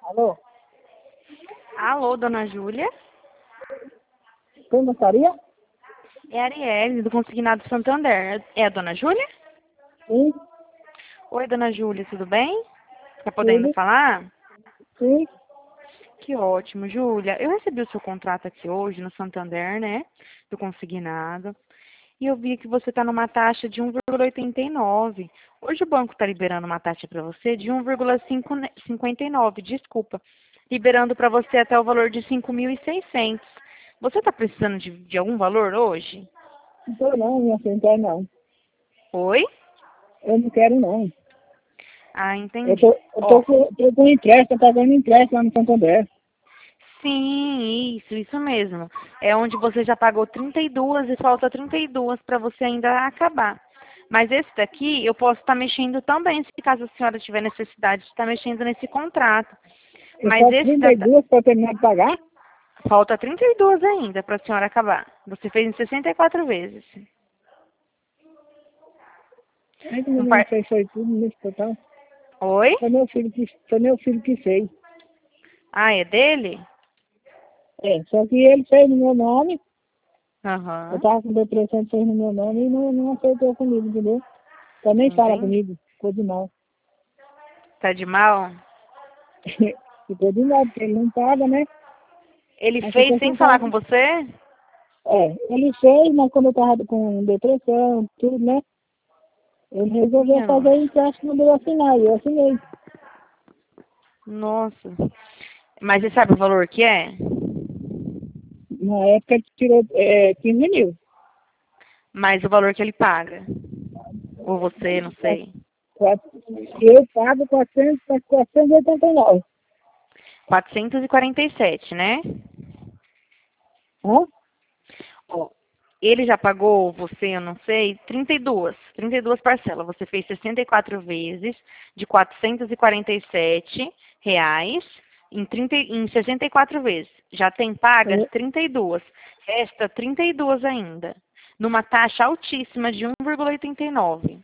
Alô? Alô, dona Júlia? Quem gostaria? É a Arielle, do Consignado Santander. É a dona Júlia? Sim, Oi, dona Júlia, tudo bem? Tá podendo tudo. falar? Sim. Que ótimo, Júlia. Eu recebi o seu contrato aqui hoje no Santander, né? Do Consignado. E eu vi que você está numa taxa de 1,89. Hoje o banco está liberando uma taxa para você de 1,59, desculpa. Liberando para você até o valor de 5.600. Você está precisando de algum valor hoje? Não tô não, minha filha, não quero não. Oi? Eu não quero não. Ah, Eu entendi. tô, eu Ó, tô, tô com empréstimo, tô pagando empréstimo lá no Santander. sim, isso mesmo. É onde você já pagou 32 e falta 32 para você ainda acabar. Mas esse daqui eu posso estar mexendo também, se caso a senhora tiver necessidade de estar mexendo nesse contrato. Eu Mas faço esse 32 para terminar de pagar. falta 32 ainda para a senhora acabar. Você fez em 64 vezes. Aí que o Não menino par... fez foi tudo nesse total. Oi? Foi meu filho que fez. Ah, é dele? É, só que ele fez no meu nome. Eu Aham, tava com depressão, fez no meu nome e não aceitou comigo, entendeu? Também fala entendi. comigo, ficou de mal. Tá de mal? Ficou de mal, porque ele não paga, né? Ele Aí fez ficou sem sem falar pagar. com você? Ele fez, mas quando eu tava com depressão, tudo, né? Ele resolveu Minha fazer o nossa. empréstimo de eu assinar, e eu assinei. Nossa. Mas você sabe o valor que é? Na época ele tirou 15 mil. Mas o valor que ele paga. Ou você, não Quatro- sei. E eu pago 489. 447, né? Hã? Ó, ele já pagou, você, eu não sei, 32 parcelas. Você fez 64 vezes de 447 reais em 64 vezes. Já tem pagas É, 32. Resta 32 ainda. Numa taxa altíssima de 1,89.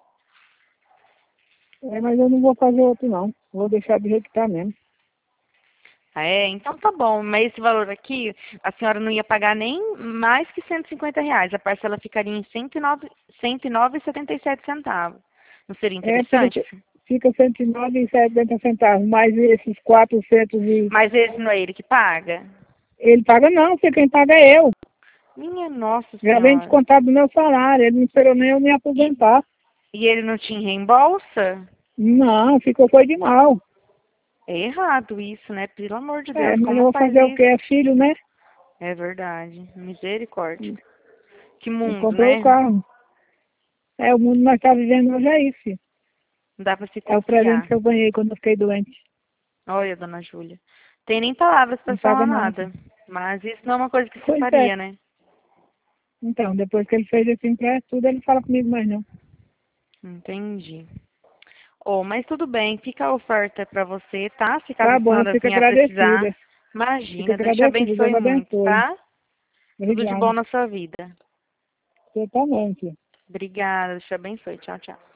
mas eu não vou fazer outro não. Vou deixar do jeito que tá mesmo. Ah, é? Então tá bom, mas esse valor aqui, a senhora não ia pagar nem mais que 150 reais. A parcela ficaria em 109,77 centavos. Não seria É, fica, interessante? fica 109,70 centavos, mais esses 400 e... Mas esse não é ele que paga? Ele paga não, porque quem paga é eu. Minha Nossa Já vem Senhora. descontado do meu salário, ele não esperou nem eu me E, aposentar. e ele não te reembolsa? Não, ficou foi de mal. É errado isso, né? Pelo amor de É, Deus, mas eu como vou faz fazer o quê? isso? É filho, né? É verdade. Misericórdia. Que Ele mundo, comprou o né? carro. É, o mundo que nós estamos vivendo hoje é isso, filho. Não dá pra se É o presente confiar. que eu ganhei quando eu fiquei doente. Olha, dona Júlia. Tem nem palavras pra Não paga falar não, nada. filho. Mas isso não é uma coisa que se Pois é. faria, né? Então, depois que ele fez esse empréstimo, tudo, ele fala comigo mais não. Entendi. Oh, mas tudo bem, fica a oferta para você, tá? Se caso Tá a bom, senhora fica venha a precisar, agradecida. Fica imagina, Deus te agradecida, Deus abençoe muito, abençoe. tá? Tudo de Obrigado. bom na sua vida. Você também, filho. Obrigada, Deus te abençoe. Tchau, tchau.